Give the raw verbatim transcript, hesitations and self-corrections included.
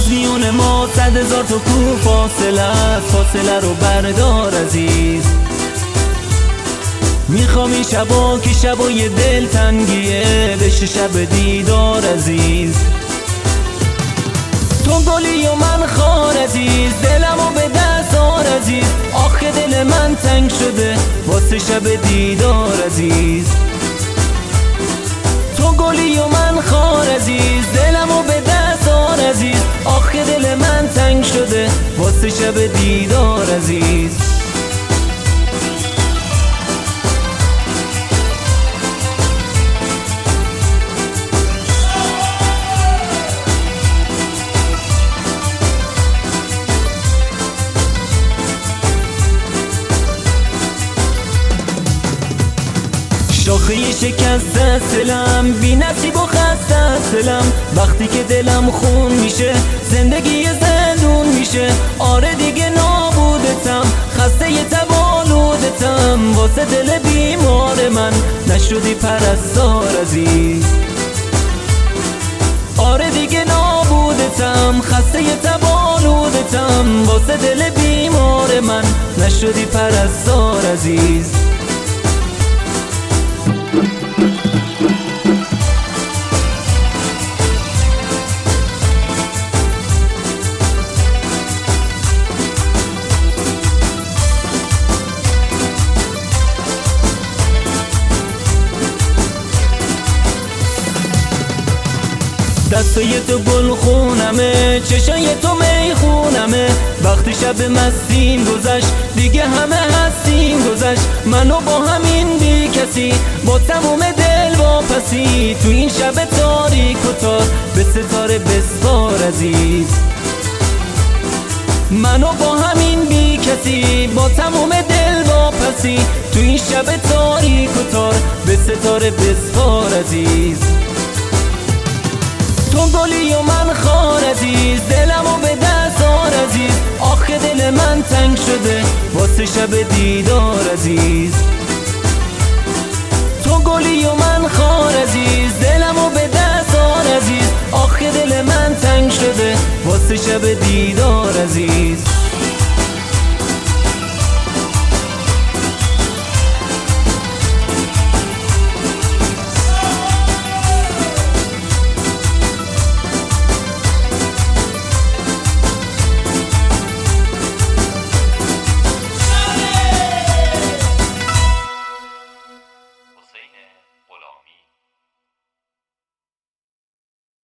میون ما صد هزار تا کو فاصله است، فاصله رو بردار عزیز. میخوام این شبا که شبای دل تنگیه بشه شب دیدار عزیز. تو گلی و من خار عزیز، دلمو به دست آر عزیز. آخه دل من تنگ شده واسه شب دیدار عزیز. تو گلی و من خار عزیز، دلمو به دست آر عزیز. آخه دل من تنگ شده واسه شب دیدار عزیز. شاخه شکسته دلم، بی نصیب و خسته دلم. وقتی که دلم خون میشه زندگی زندون میشه. آره دیگه نابودتم، خسته ی تبالودتم. واسه دل بیمار من نشدی پرستار عزیز. آره دیگه نابودتم، خسته ی تبالودتم. واسه دل بیمار من نشدی پرستار عزیز. دستای تو گل خونمه، چشای تو می خونمه. وقتی شب مستیم گذشت دیگه همه هستیم گذشت. منو با همین بی کسی با تموم دل واپسی. تو این شب تاریک و تار به ستاره بسپار عزیز. منو با همین بی کسی با تموم دل واپسی. تو این شب تاریک و تار به ستاره بسپار عزیز. تو گلی و من خار عزیز، دلمو به دست آر عزیز. آخه دل من تنگ شده واسه شب دیدار عزیز. تو گلی و من خار